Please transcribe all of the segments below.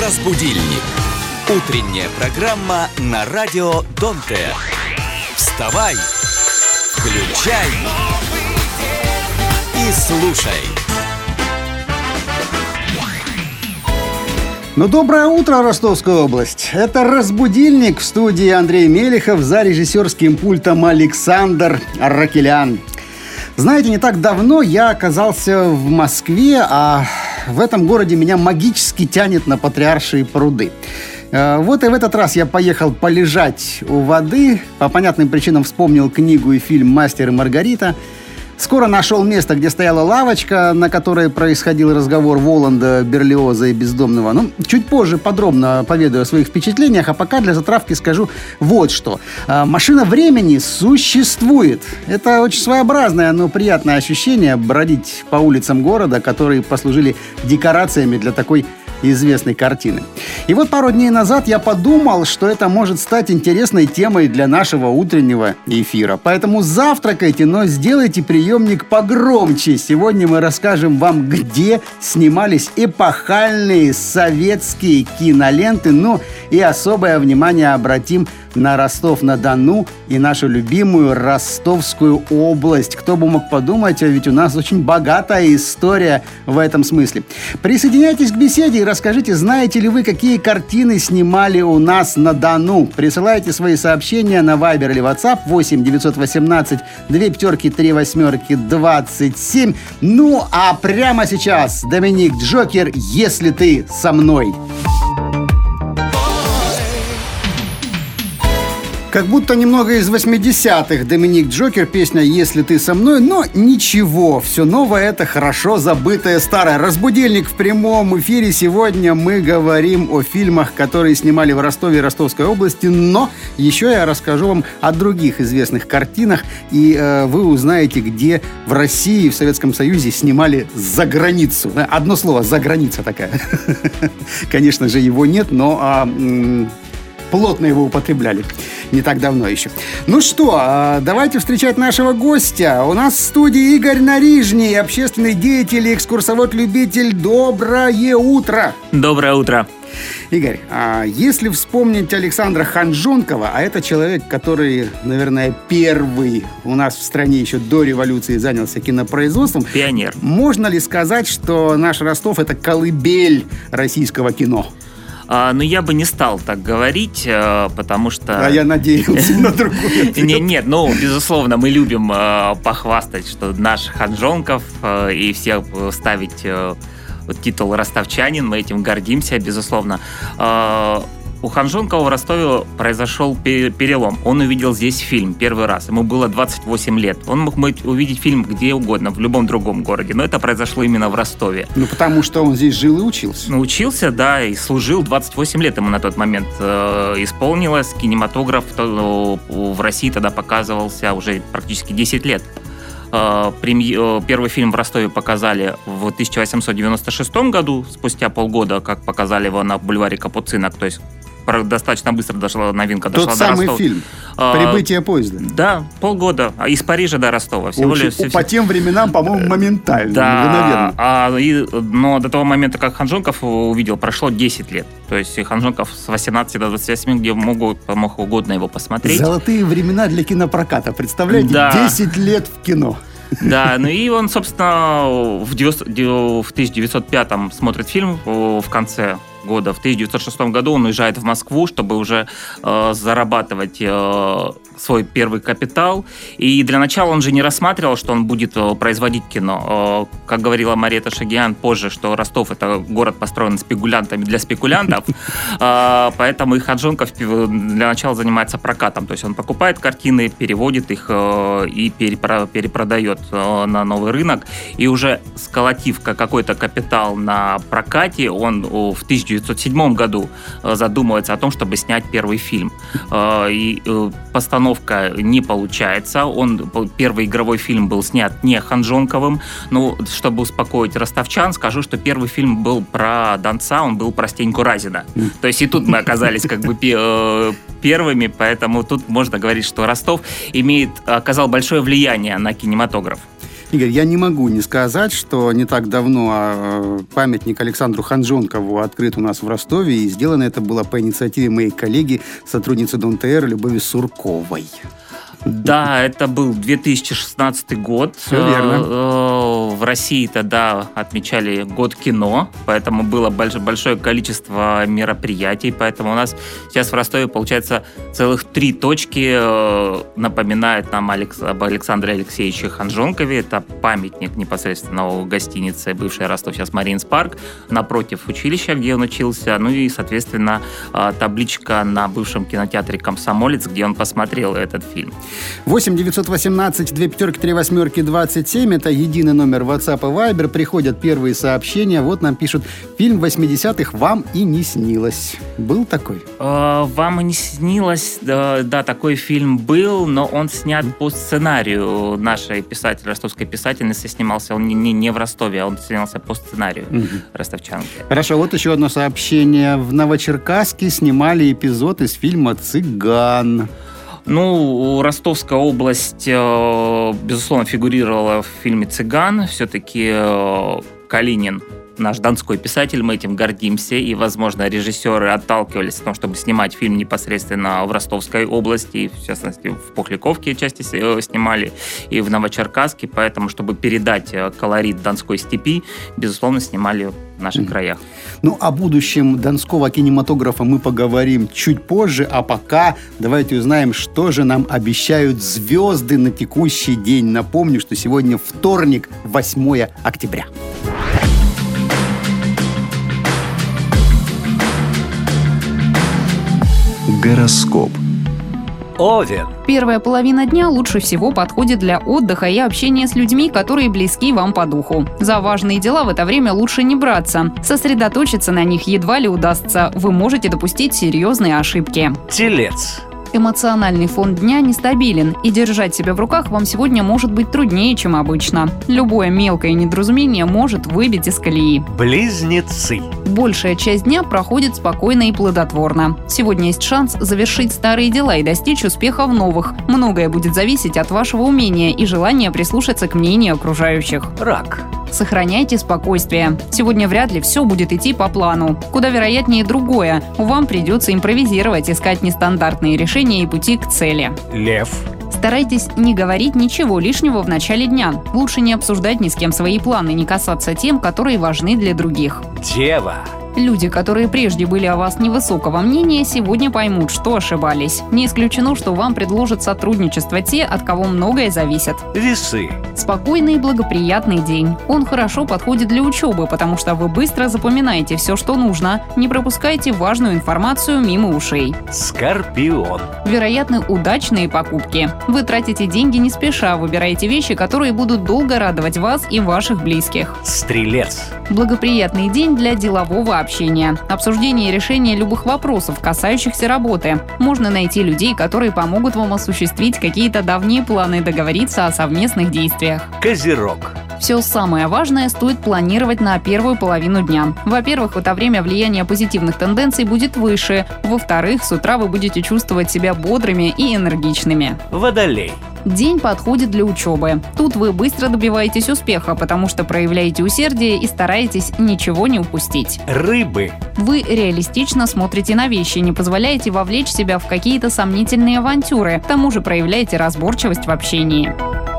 Разбудильник. Утренняя программа на радио Донте. Вставай, включай и слушай. Ну, доброе утро, Ростовская область. Это «Разбудильник», в студии Андрей Мелехов, за режиссерским пультом Александр Ракелян. Знаете, не так давно я оказался в Москве, а в этом городе меня магически тянет на Патриаршие пруды. Вот и в этот раз я поехал полежать у воды. По понятным причинам вспомнил книгу и фильм «Мастер и Маргарита». Скоро нашел место, где стояла лавочка, на которой происходил разговор Воланда, Берлиоза и Бездомного. Ну, чуть позже подробно поведаю о своих впечатлениях, а пока для затравки скажу вот что. Машина времени существует. Это очень своеобразное, но приятное ощущение бродить по улицам города, которые послужили декорациями для такой известной картины. И вот пару дней назад я подумал, что это может стать интересной темой для нашего утреннего эфира. Поэтому завтракайте, но сделайте приемник погромче. Сегодня мы расскажем вам, где снимались эпохальные советские киноленты. Ну и особое внимание обратим на Ростов-на-Дону и нашу любимую Ростовскую область. Кто бы мог подумать, а ведь у нас очень богатая история в этом смысле. Присоединяйтесь к беседе и расскажите, знаете ли вы, какие картины снимали у нас на Дону. Присылайте свои сообщения на Viber или WhatsApp 8 918 2 3 8 27. Ну а прямо сейчас Доминик Джокер «Если ты со мной». Как будто немного из 80-х Доминик Джокер, песня «Если ты со мной», но ничего, все новое — это хорошо забытое старое. Разбудильник в прямом эфире. Сегодня мы говорим о фильмах, которые снимали в Ростове и Ростовской области, но еще я расскажу вам о других известных картинах, и вы узнаете, где в России, в Советском Союзе снимали «За границу». Одно слово «за граница» такая. Конечно же, его нет, но плотно его употребляли не так давно еще. Ну что, давайте встречать нашего гостя. У нас в студии Игорь Нарижний, общественный деятель и экскурсовод-любитель. Доброе утро! Доброе утро! Игорь, если вспомнить Александра Ханжонкова, а это человек, который, наверное, первый у нас в стране еще до революции занялся кинопроизводством. Пионер. Можно ли сказать, что наш Ростов — это колыбель российского кино? Ну, я бы не стал так говорить, потому что... А я надеялся на другое. Нет, ну, безусловно, мы любим похвастать, что наш Ханжонков, и всех ставить титул «Ростовчанин», мы этим гордимся, безусловно. У Ханжонкова в Ростове произошел перелом. Он увидел здесь фильм первый раз. Ему было 28 лет. Он мог увидеть фильм где угодно, в любом другом городе. Но это произошло именно в Ростове. Ну, потому что он здесь жил и учился. Ну, учился, да, и служил. 28 лет ему на тот момент исполнилось. Кинематограф в России тогда показывался уже практически 10 лет. Первый фильм в Ростове показали в 1896 году, спустя полгода, как показали его на бульваре Капуцинок, то есть достаточно быстро новинка дошла до Ростова. Тот самый фильм «Прибытие поезда». Да, полгода. Из Парижа до Ростова. По тем временам, по-моему, моментально. Да, но до того момента, как Ханжонков увидел, прошло 10 лет. То есть Ханжонков с 18 до 28, где мог угодно его посмотреть. Золотые времена для кинопроката. Представляете? Да. 10 лет в кино. Да, ну и он, собственно, в 1905-м смотрит фильм в конце года. В 1906 году он уезжает в Москву, чтобы уже зарабатывать свой первый капитал. И для начала он же не рассматривал, что он будет производить кино. Как говорила Марета Шагиан позже, что Ростов — это город, построен спекулянтами для спекулянтов. Поэтому и Ханжонков для начала занимается прокатом. То есть он покупает картины, переводит их и перепродает на новый рынок. И уже сколотив какой-то капитал на прокате, он в 1907 году задумывается о том, чтобы снять первый фильм. И постановка не получается. Первый игровой фильм был снят не Ханжонковым. Ну, чтобы успокоить ростовчан, скажу, что первый фильм был про Донца, он был про Стеньку Разина. То есть и тут мы оказались как бы первыми, поэтому тут можно говорить, что Ростов оказал большое влияние на кинематограф. Игорь, я не могу не сказать, что не так давно памятник Александру Ханжонкову открыт у нас в Ростове, и сделано это было по инициативе моей коллеги, сотрудницы Дон ТР Любови Сурковой. Да, это был 2016 год. Все верно. В России тогда отмечали год кино, поэтому было большое количество мероприятий, поэтому у нас сейчас в Ростове, получается, целых 3 точки напоминают нам об Александре Алексеевиче Ханжонкове. Это памятник непосредственно у гостиницы бывший Ростов, сейчас Мариинс парк, напротив училища, где он учился, ну и, соответственно, табличка на бывшем кинотеатре «Комсомолец», где он посмотрел этот фильм. 8 918 2 3 8 27. Это единый номер WhatsApp и Viber. Приходят первые сообщения. Вот нам пишут: фильм 80-х вам и не снилось. Был такой? Вам и не снилось. Да, такой фильм был, но он снят по сценарию нашей ростовской писательницы. Снимался он не в Ростове, а он снимался по сценарию ростовчанки. Хорошо, вот еще одно сообщение. В Новочеркасске снимали эпизод из фильма «Цыган». Ну, Ростовская область, безусловно, фигурировала в фильме «Цыган». Все-таки Калинин наш донской писатель, мы этим гордимся, и, возможно, режиссеры отталкивались от того, чтобы снимать фильм непосредственно в Ростовской области, и, в частности, в Похляковке части снимали, и в Новочеркасске, поэтому, чтобы передать колорит донской степи, безусловно, снимали в наших краях. Ну, о будущем донского кинематографа мы поговорим чуть позже, а пока давайте узнаем, что же нам обещают звезды на текущий день. Напомню, что сегодня вторник, 8 октября. Гороскоп. Овен. Первая половина дня лучше всего подходит для отдыха и общения с людьми, которые близки вам по духу. За важные дела в это время лучше не браться. Сосредоточиться на них едва ли удастся. Вы можете допустить серьезные ошибки. Телец. Эмоциональный фон дня нестабилен, и держать себя в руках вам сегодня может быть труднее, чем обычно. Любое мелкое недоразумение может выбить из колеи. Близнецы. Большая часть дня проходит спокойно и плодотворно. Сегодня есть шанс завершить старые дела и достичь успеха в новых. Многое будет зависеть от вашего умения и желания прислушаться к мнению окружающих. Рак. Сохраняйте спокойствие. Сегодня вряд ли все будет идти по плану. Куда вероятнее другое. Вам придется импровизировать, искать нестандартные решения и пути к цели. Лев. Старайтесь не говорить ничего лишнего в начале дня. Лучше не обсуждать ни с кем свои планы, не касаться тем, которые важны для других. Дева. Люди, которые прежде были о вас невысокого мнения, сегодня поймут, что ошибались. Не исключено, что вам предложат сотрудничество те, от кого многое зависит. Весы. Спокойный и благоприятный день. Он хорошо подходит для учебы, потому что вы быстро запоминаете все, что нужно. Не пропускайте важную информацию мимо ушей. Скорпион. Вероятны удачные покупки. Вы тратите деньги не спеша, выбираете вещи, которые будут долго радовать вас и ваших близких. Стрелец. Благоприятный день для делового общения. Обсуждение и решение любых вопросов, касающихся работы. Можно найти людей, которые помогут вам осуществить какие-то давние планы, договориться о совместных действиях. Козерог. Все самое важное стоит планировать на первую половину дня. Во-первых, в это время влияние позитивных тенденций будет выше. Во-вторых, с утра вы будете чувствовать себя бодрыми и энергичными. Водолей. День подходит для учебы. Тут вы быстро добиваетесь успеха, потому что проявляете усердие и стараетесь ничего не упустить. Рыбы. Вы реалистично смотрите на вещи, не позволяете вовлечь себя в какие-то сомнительные авантюры, к тому же проявляете разборчивость в общении.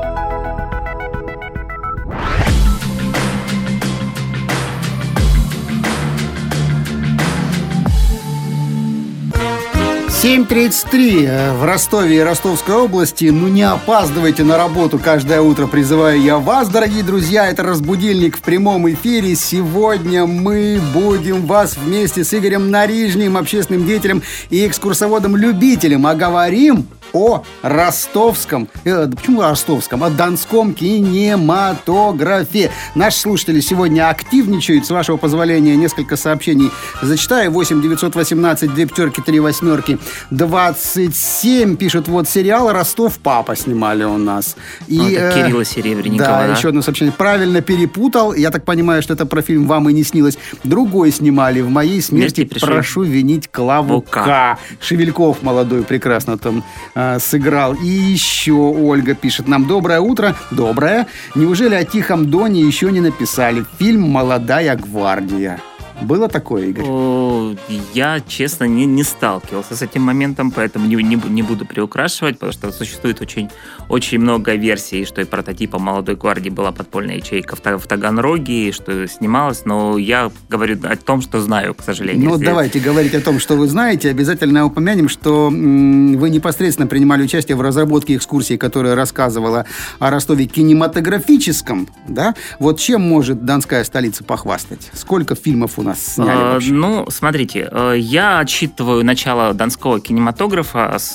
Семь 7:33 в Ростове и Ростовской области. Ну, не опаздывайте на работу каждое утро, призываю я вас, дорогие друзья. Это «Разбудильник» в прямом эфире. Сегодня мы будем вас вместе с Игорем Нарижним, общественным деятелем и экскурсоводом-любителем, а говорим о ростовском, почему о ростовском, о донском кинематографе. Наши слушатели сегодня активничают. С вашего позволения несколько сообщений зачитаю. 8 918 2 3 8 27 пишут, вот сериал «Ростов папа» снимали у нас. И, это Кирилла Серебренникова. Да, еще одно сообщение. Правильно перепутал. Я так понимаю, что это про фильм «Вам и не снилось». Другой снимали. «В моей смерти прошу винить Клаву К». Шевельков молодой прекрасно там сыграл. И еще Ольга пишет нам: доброе утро. Доброе. Неужели о Тихом Доне еще не написали? Фильм «Молодая гвардия». Было такое, Игорь? Я, честно, не сталкивался с этим моментом, поэтому не буду приукрашивать, потому что существует очень много версий, что и прототипом «Молодой гвардии» была подпольная ячейка в Таганроге, что снималось, но я говорю о том, что знаю, к сожалению. Ну, давайте говорить о том, что вы знаете. Обязательно упомянем, что вы непосредственно принимали участие в разработке экскурсии, которая рассказывала о Ростове кинематографическом, да? Вот чем может Донская столица похвастать? Сколько фильмов у нас сняли вообще? Ну, смотрите, я отсчитываю начало донского кинематографа с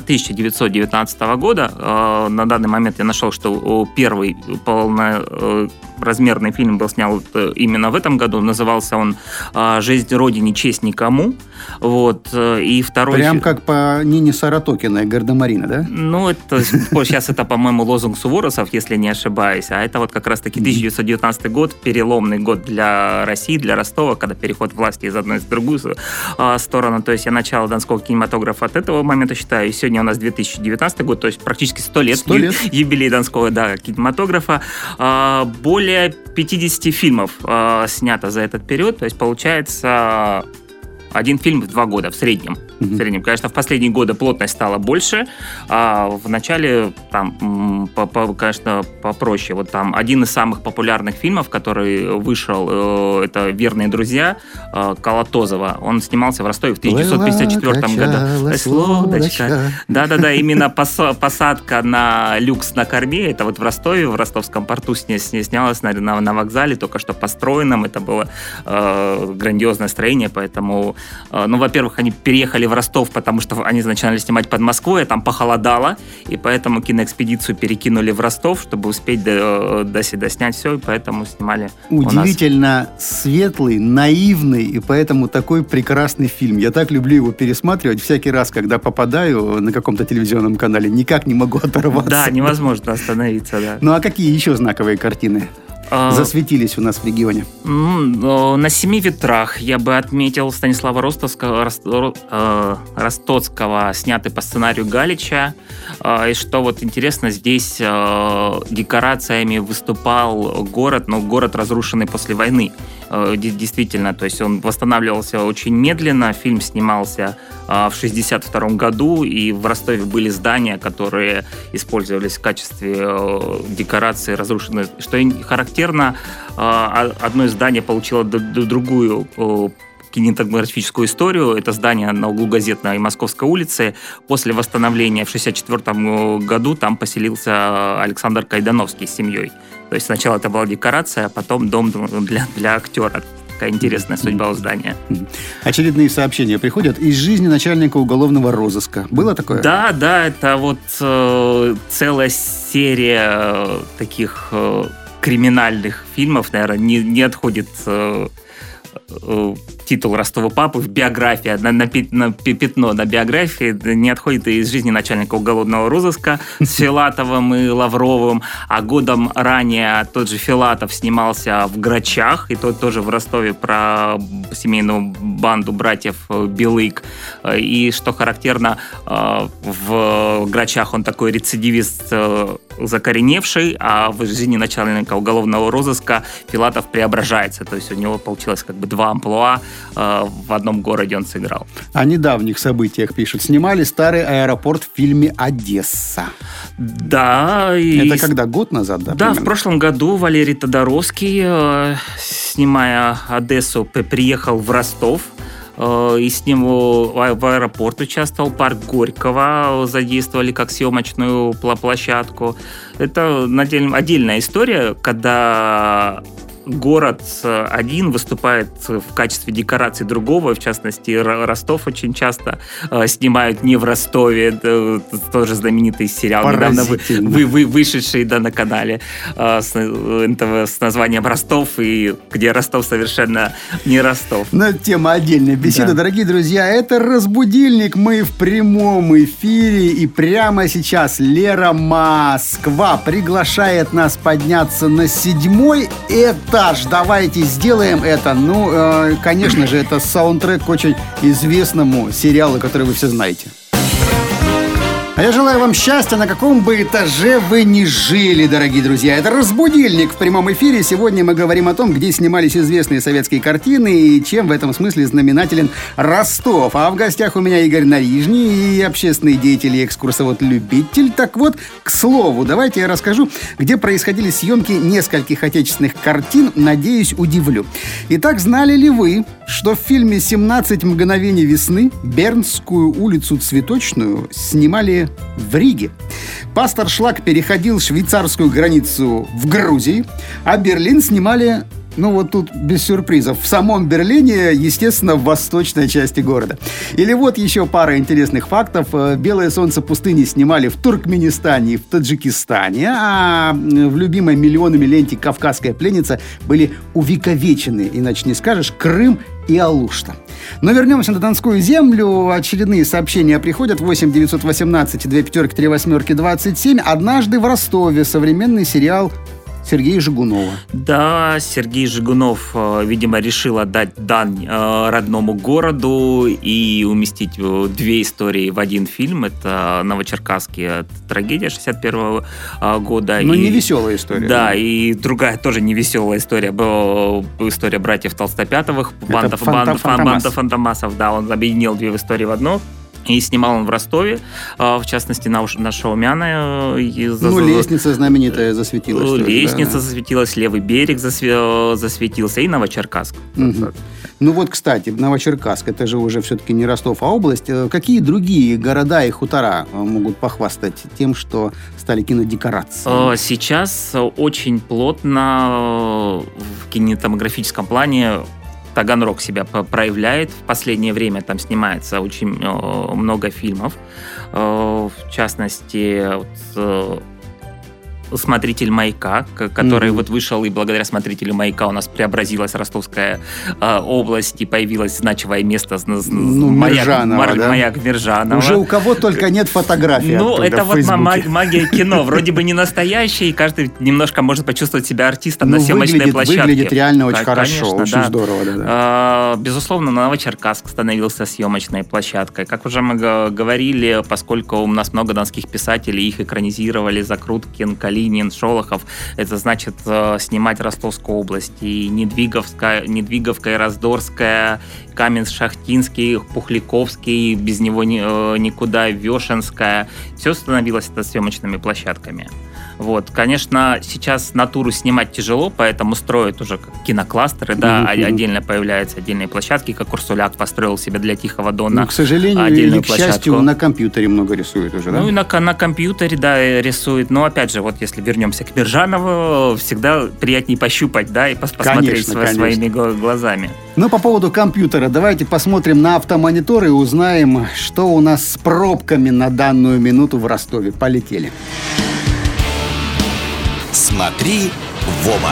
1919 года. На данный момент я нашел, что первый полноразмерный фильм был снят именно в этом году. Назывался он «Жизнь Родине, честь никому». Вот. И второй... Прям как по Нине Саратокиной, «Гардемарина», да? Ну, сейчас это, по-моему, лозунг суворовцев, если не ошибаюсь. А это вот как раз-таки 1919 год, переломный год для России, для Ростова, когда переход власти из одной в другую сторону. То есть я начало донского кинематографа от этого момента считаю. И сегодня у нас 2019 год, то есть практически 100 лет. Юбилей донского кинематографа. Более 50 фильмов снято за этот период. То есть получается... один фильм в 2 года в среднем. В среднем, конечно, в последние годы плотность стала больше, а в начале там, конечно, попроще. Вот там один из самых популярных фильмов, который вышел, это «Верные друзья» Колотозова. Он снимался в Ростове в 1954 году. Лодочка. Да-да-да, именно посадка на люкс на корме, это вот в Ростове, в ростовском порту снялось на вокзале, только что построенном. Это было грандиозное строение, поэтому, ну, во-первых, они переехали в Ростов, потому что они начинали снимать под Москвой, а там похолодало, и поэтому киноэкспедицию перекинули в Ростов, чтобы успеть до сюда снять все, и поэтому снимали удивительно светлый, наивный, и поэтому такой прекрасный фильм. Я так люблю его пересматривать всякий раз, когда попадаю на каком-то телевизионном канале. Никак не могу оторваться. Да, невозможно остановиться, да. Ну, а какие еще знаковые картины засветились у нас в регионе? На «Семи ветрах» я бы отметил Станислава Ростоцкого, снятый по сценарию Галича. И что вот интересно, здесь декорациями выступал город, но город, разрушенный после войны. Действительно, то есть он восстанавливался очень медленно. Фильм снимался в 1962 году, и в Ростове были здания, которые использовались в качестве декорации разрушенной. Что характерно, одно здание получило другую кинематографическую историю. Это здание на углу Газетной и Московской улицы. После восстановления в 1964 году там поселился Александр Кайдановский с семьей. То есть сначала это была декорация, а потом дом для актера. Такая интересная судьба у здания. Очередные сообщения приходят из жизни начальника уголовного розыска. Было такое? Да, это вот целая серия таких криминальных фильмов, наверное, не отходит титул Ростова папы в биографии, на пятно на биографии не отходит из жизни начальника уголовного розыска с Филатовым и Лавровым, а годом ранее тот же Филатов снимался в «Грачах», и тот тоже в Ростове про семейную банду братьев Белык. И что характерно, в «Грачах» он такой рецидивист закореневший, а в жизни начальника уголовного розыска Филатов преображается. То есть у него получилось как бы 2 амплуа, в одном городе он сыграл. О недавних событиях пишут. Снимали старый аэропорт в фильме «Одесса». Да. Это когда? Год назад? Да, примерно? В прошлом году Валерий Тодоровский, снимая «Одессу», приехал в Ростов. И с ним в аэропорт участвовал, парк Горького задействовали как съемочную площадку. Это отдельная история, когда город один выступает в качестве декорации другого, в частности, Ростов очень часто снимают не в Ростове, тоже знаменитый сериал, недавно вышедший на канале с НТВ с названием «Ростов», и где Ростов совершенно не Ростов. Но тема отдельной беседы. Да. Дорогие друзья, это «Разбудильник», мы в прямом эфире, и прямо сейчас Лера Москва приглашает нас подняться на 7-й этаж. Давайте сделаем это. Ну, конечно же, это саундтрек к очень известному сериалу, который вы все знаете. А я желаю вам счастья, на каком бы этаже вы ни жили, дорогие друзья. Это «Разбудильник» в прямом эфире. Сегодня мы говорим о том, где снимались известные советские картины и чем в этом смысле знаменателен Ростов. А в гостях у меня Игорь Нарижний и общественный деятель и экскурсовод-любитель. Так вот, к слову, давайте я расскажу, где происходили съемки нескольких отечественных картин. Надеюсь, удивлю. Итак, знали ли вы, что в фильме «17 мгновений весны» Бернскую улицу Цветочную снимали в Риге? Пастор Шлак переходил швейцарскую границу в Грузии, а Берлин снимали, ну вот тут без сюрпризов, в самом Берлине, естественно, в восточной части города. Или вот еще пара интересных фактов. «Белое солнце пустыни» снимали в Туркменистане и в Таджикистане, а в любимой миллионами ленте «Кавказская пленница» были увековечены, иначе не скажешь, Крым и Алушта. Но вернемся на Донскую землю. Очередные сообщения приходят. 8 918 2 3 8 27. Однажды в Ростове современный сериал Сергея Жигунова. Да, Сергей Жигунов, видимо, решил отдать дань родному городу и уместить две истории в один фильм. Это «Новочеркасский», трагедия 61 года. Но не веселая история. Да, и другая тоже не веселая история. Была история братьев Толстопятовых, банда Фантомасов. Да, он объединил две истории в одну. И снимал он в Ростове, в частности, на Шаумяна. «Лестница» знаменитая засветилась. «Лестница» засветилась, «Левый берег» засветился, и Новочеркасск. Угу. Ну вот, кстати, Новочеркасск, это же уже все-таки не Ростов, а область. Какие другие города и хутора могут похвастать тем, что стали кинодекорацией? Сейчас очень плотно в кинематографическом плане Таганрог себя проявляет. В последнее время там снимается очень много фильмов. В частности, «Смотритель маяка», который вот вышел, и благодаря «Смотрителю маяка» у нас преобразилась Ростовская область, и появилось значимое место, маяк Миржанова. Уже у кого только нет фотографий. Ну, это вот магия кино. Вроде бы не настоящая, и каждый немножко может почувствовать себя артистом на съемочной площадке. Выглядит реально очень хорошо, очень здорово. Да. Безусловно, Новочеркасск становился съемочной площадкой. Как уже мы говорили, поскольку у нас много донских писателей, их экранизировали: Закруткин, Калинин, Шолохов. Это значит снимать Ростовскую область. И Недвиговка, Раздорская, Каменск-Шахтинский, Пухляковский, без него никуда, Вешенская. Все становилось это съемочными площадками. Вот. Конечно, сейчас натуру снимать тяжело, поэтому строят уже кинокластеры, да, отдельно появляются отдельные площадки, как Урсуляк построил себе для Тихого Дона. Но, к сожалению, или к счастью, на компьютере много рисуют уже, да? Ну и на компьютере, да, рисуют. Но опять же, вот если вернемся к Миржанову, всегда приятнее пощупать, да, и посмотреть своими глазами. Ну, по поводу компьютера, давайте посмотрим на автомонитор и узнаем, что у нас с пробками на данную минуту в Ростове. Полетели. Смотри в оба.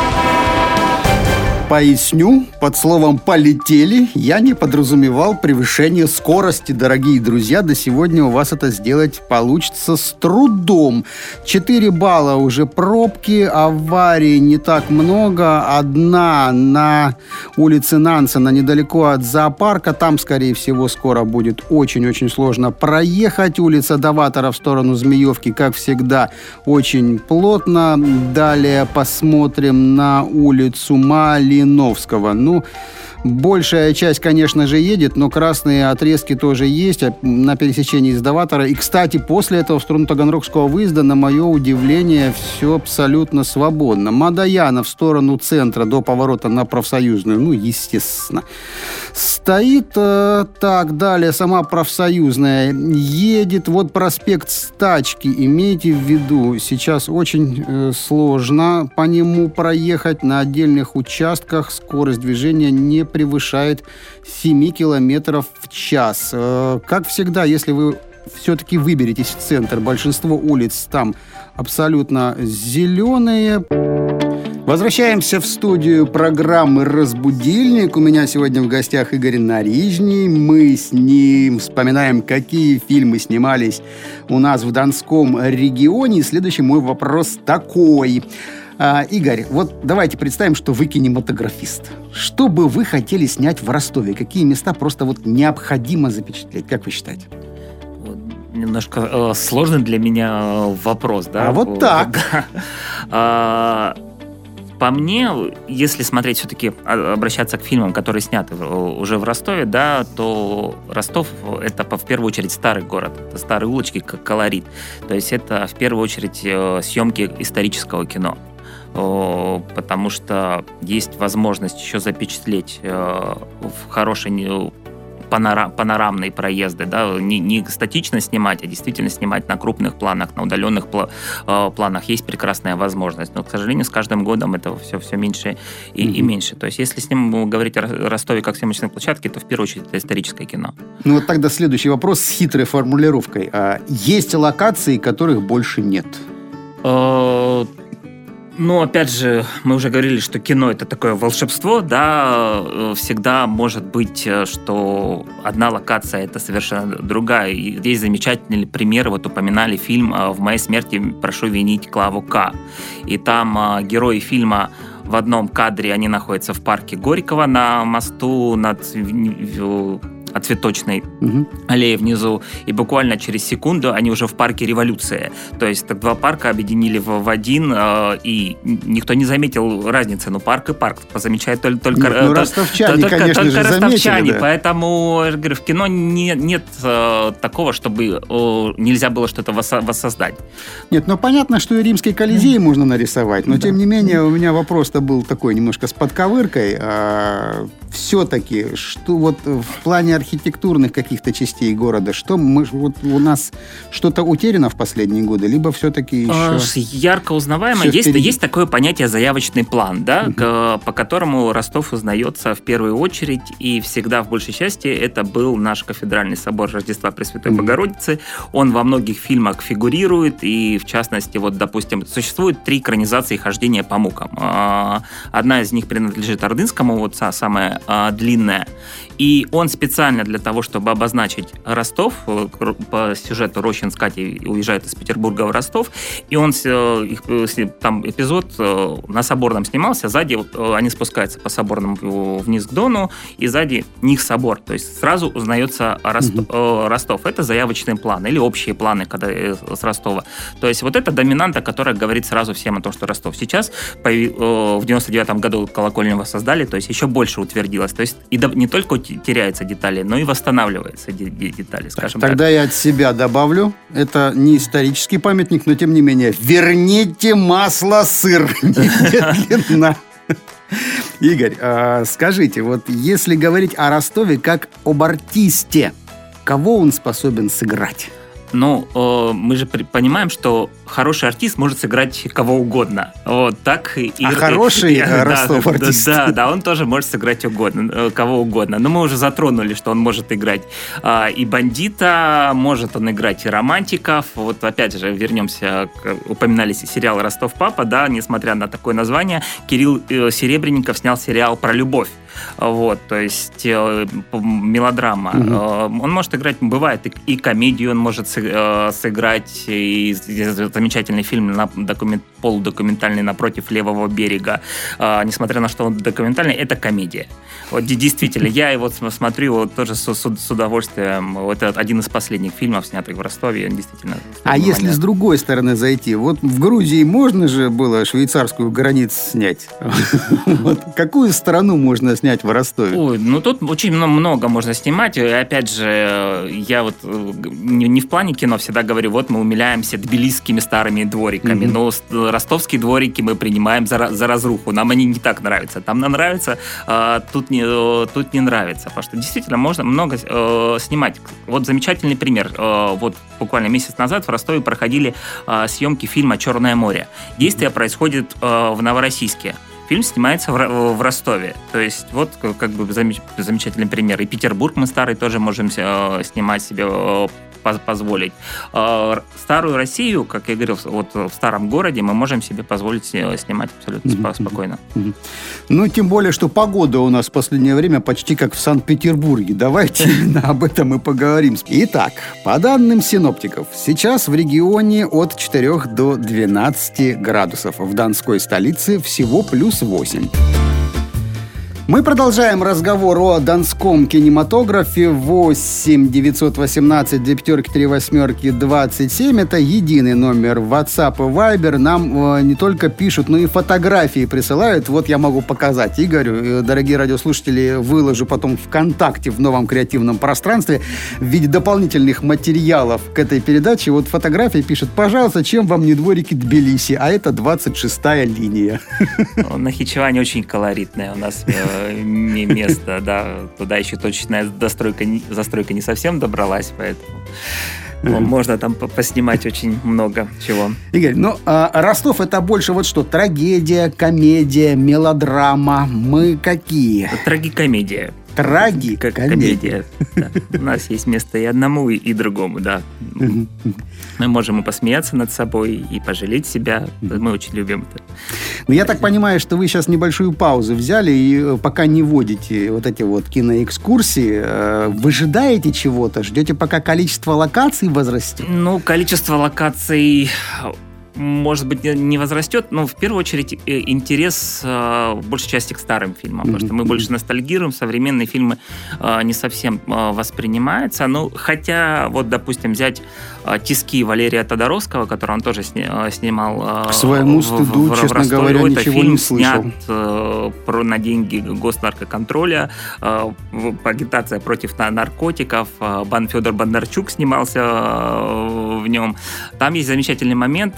Поясню, под словом «полетели» я не подразумевал превышение скорости, дорогие друзья. До сегодня у вас это сделать получится с трудом. 4 балла уже пробки, аварий не так много. Одна на улице Нансена, недалеко от зоопарка. Там, скорее всего, скоро будет очень-очень сложно проехать. Улица Даватора в сторону Змеевки, как всегда, очень плотно. Далее посмотрим на улицу Малиновского. Ну, большая часть, конечно же, едет, но красные отрезки тоже есть на пересечении эскаватора. И, кстати, после этого в сторону Таганрогского выезда, на мое удивление, все абсолютно свободно. Мадояна в сторону центра до поворота на Профсоюзную, ну, естественно, стоит. Так, далее сама Профсоюзная едет. Вот проспект Стачки, имейте в виду, сейчас очень сложно по нему проехать. На отдельных участках скорость движения не превышает 7 километров в час. Как всегда, если вы все-таки выберетесь в центр, большинство улиц там абсолютно зеленые. Возвращаемся в студию программы «Разбудильник». У меня сегодня в гостях Игорь Нарижний. Мы с ним вспоминаем, какие фильмы снимались у нас в Донском регионе. И следующий мой вопрос такой. Игорь, вот давайте представим, что вы кинематографист. Что бы вы хотели снять в Ростове? Какие места просто вот необходимо запечатлеть? Как вы считаете? немножко сложный для меня вопрос, да? А вот так. По мне, если смотреть все-таки, обращаться к фильмам, которые сняты уже в Ростове, да, то Ростов — это в первую очередь старый город, это старые улочки, как колорит. То есть это в первую очередь съемки исторического кино. Потому что есть возможность еще запечатлеть в хорошей панорамные проезды, да, не статично снимать, а действительно снимать на крупных планах, на удаленных планах. Есть прекрасная возможность, но, к сожалению, с каждым годом этого все меньше и меньше. То есть, если с ним говорить о Ростове как съемочной площадке, то в первую очередь это историческое кино. Ну вот тогда следующий вопрос с хитрой формулировкой. Есть локации, которых больше нет? Ну, опять же, мы уже говорили, что кино — это такое волшебство, да, всегда может быть, что одна локация — это совершенно другая. И здесь замечательный пример, вот упоминали фильм «В моей смерти прошу винить Клаву К». И там герои фильма в одном кадре, они находятся в парке Горького на мосту над Цветочной аллее внизу, и буквально через секунду они уже в парке Революция. То есть так два парка объединили в один, и никто не заметил разницы. Ну, парк и парк. Замечают только ростовчане, конечно же, ростовчане. Да. Поэтому, я говорю, в кино нет такого, чтобы нельзя было что-то воссоздать. Нет, ну понятно, что и римский Колизей можно нарисовать, но тем не менее у меня вопрос-то был такой немножко с подковыркой. Все-таки, что вот в плане архитектурных каких-то частей города, что вот у нас что-то утеряно в последние годы, либо все-таки еще... Ярко узнаваемо. Есть такое понятие заявочный план, да, по которому Ростов узнается в первую очередь, и всегда в большей части это был наш кафедральный собор Рождества Пресвятой Богородицы. Он во многих фильмах фигурирует, и в частности, вот, допустим, существует 3 экранизации «Хождения по мукам». Одна из них принадлежит Ордынскому, вот самая длинная. И он специально для того, чтобы обозначить Ростов, по сюжету Рощин с Катей уезжают из Петербурга в Ростов, и он там эпизод на Соборном снимался, сзади они спускаются по Соборному вниз к Дону, и сзади них собор, то есть сразу узнается Ростов. Это заявочный план или общие планы с Ростова. То есть вот это доминанта, которая говорит сразу всем о том, что Ростов. Сейчас в 99-м году колокольню воссоздали, то есть еще больше утвердилось. То есть и не только теряются детали, но и восстанавливаются детали, скажем так. Тогда я от себя добавлю, это не исторический памятник, но тем не менее, верните масло, сыр немедленно. Игорь, скажите, вот если говорить о Ростове как об артисте, кого он способен сыграть? Ну, мы же понимаем, что хороший артист может сыграть кого угодно. Вот так и хороший Ростов артист. Да, он тоже может сыграть кого угодно. Но мы уже затронули, что он может играть и бандита, может он играть и романтиков. Вот опять же, вернемся, упоминали сериал «Ростов папа», да, несмотря на такое название, Кирилл Серебренников снял сериал про любовь. Вот, то есть мелодрама. Он может играть, бывает, и комедию он может сыграть, и замечательный фильм полудокументальный «Напротив левого берега». Несмотря на что он документальный, это комедия. Вот действительно, я его смотрю вот, тоже с удовольствием. Вот это один из последних фильмов, снятых в Ростове. Действительно. А если с другой стороны зайти? Вот в Грузии можно же было швейцарскую границу снять? Какую страну можно снять в Ростове? Ой, ну тут очень много можно снимать. И опять же, я вот не в плане кино всегда говорю, вот мы умиляемся тбилисскими старыми двориками, но ростовские дворики мы принимаем за разруху. Нам они не так нравятся. Там нам нравится, тут не нравится. Потому что действительно можно много снимать. Вот замечательный пример. Вот буквально месяц назад в Ростове проходили съемки фильма «Черное море». Действие происходит в Новороссийске. Фильм снимается в Ростове. То есть вот как бы замечательный пример. И Петербург мы старый тоже можем снимать себе позволить. Старую Россию, как я говорил, вот в старом городе мы можем себе позволить снимать абсолютно спокойно. Ну, тем более, что погода у нас в последнее время почти как в Санкт-Петербурге. Давайте именно об этом и поговорим. Итак, по данным синоптиков, сейчас в регионе от 4 до 12 градусов. В Донской столице всего плюс 8. Мы продолжаем разговор о донском кинематографе. 8 918 2 8 27. Это единый номер WhatsApp и Viber. Нам не только пишут, но и фотографии присылают. Вот я могу показать Игорю. Дорогие радиослушатели, выложу потом ВКонтакте в новом креативном пространстве в виде дополнительных материалов к этой передаче. Вот фотографии пишет: пожалуйста, чем вам не дворики Тбилиси? А это 26-я линия. Нахичевань очень колоритное у нас место, да. Туда еще точечная застройка не совсем добралась, поэтому можно там поснимать очень много чего. Игорь, Ростов — это больше вот что? Трагедия, комедия, мелодрама. Мы какие? Трагикомедия. Трагикомедия. Да. У нас есть место и одному, и другому, да. Мы можем и посмеяться над собой, и пожалеть себя. Мы очень любим это. Я так понимаю, что вы сейчас небольшую паузу взяли и пока не водите вот эти вот киноэкскурсии. Выжидаете чего-то? Ждете, пока количество локаций возрастет? Количество локаций... может быть, не возрастет, но в первую очередь интерес в большей части к старым фильмам, потому что мы больше ностальгируем, современные фильмы не совсем воспринимаются. Хотя, вот, допустим, взять «Тиски» Валерия Тодоровского, который он тоже снимал к своему стыду, честно говоря, ничего не слышал. Снят на деньги госнаркоконтроля, агитация против наркотиков, Федор Бондарчук снимался в нем. Там есть замечательный момент.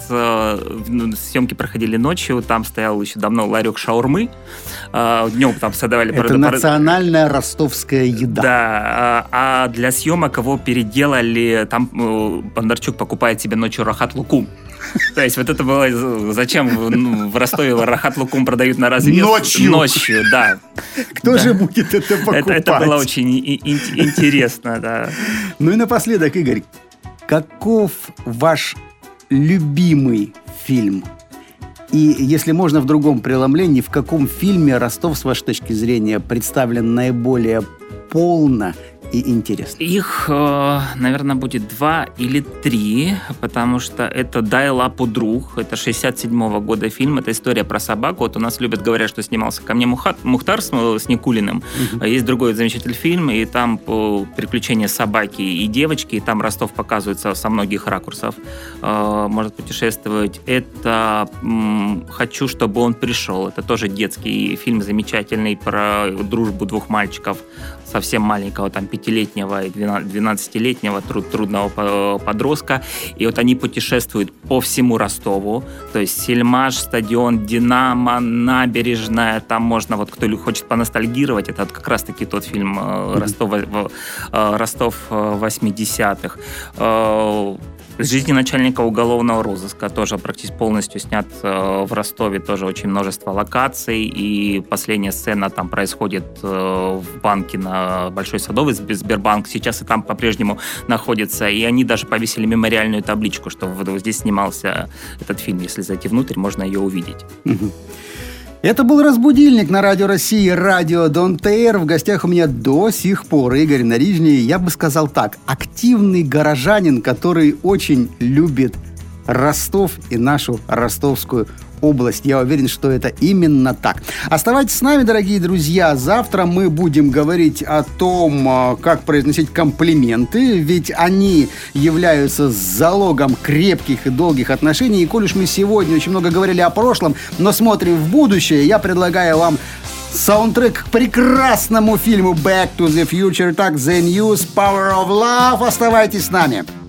Съемки проходили ночью, там стоял еще давно ларек шаурмы, днем там создавали... Это национальная ростовская еда. Да, а для съемок его переделали, там Бондарчук покупает себе ночью рахат-лукум. То есть вот это было... Зачем в Ростове рахат-лукум продают на развес? Ночью, да. Кто же будет это покупать? Это было очень интересно, да. Ну и напоследок, Игорь, каков ваш любимый фильм? И, если можно, в другом преломлении, в каком фильме Ростов, с вашей точки зрения, представлен наиболее полно и интересно? Их, наверное, будет 2 или 3, потому что это «Дай лапу, друг». Это 67-го года фильм. Это история про собаку. Вот у нас любят, говорят, что снимался ко мне Мухтар с Никулиным. Есть другой замечательный фильм, и там приключения собаки и девочки, и там Ростов показывается со многих ракурсов. Может путешествовать. Это «Хочу, чтобы он пришел». Это тоже детский фильм замечательный про дружбу двух мальчиков, совсем маленького, там, 5-летнего и 12-летнего трудного подростка. И вот они путешествуют по всему Ростову. То есть Сельмаш, стадион Динамо, набережная. Там можно, вот кто хочет поностальгировать, это вот как раз-таки тот фильм Ростов 80-х. «Жизни начальника уголовного розыска» тоже практически полностью снят в Ростове, тоже очень множество локаций, и последняя сцена там происходит в банке на Большой Садовой, Сбербанк сейчас и там по-прежнему находится, и они даже повесили мемориальную табличку, что вот здесь снимался этот фильм, если зайти внутрь, можно ее увидеть. Это был «Разбудильник» на Радио России, радио Don't Air. В гостях у меня до сих пор Игорь Нарижный. Я бы сказал так: активный горожанин, который очень любит Ростов и нашу ростовскую область. Я уверен, что это именно так. Оставайтесь с нами, дорогие друзья. Завтра мы будем говорить о том, как произносить комплименты, ведь они являются залогом крепких и долгих отношений. И коль уж мы сегодня очень много говорили о прошлом, но смотрим в будущее, я предлагаю вам саундтрек к прекрасному фильму Back to the Future. Так, The News, Power of Love. Оставайтесь с нами.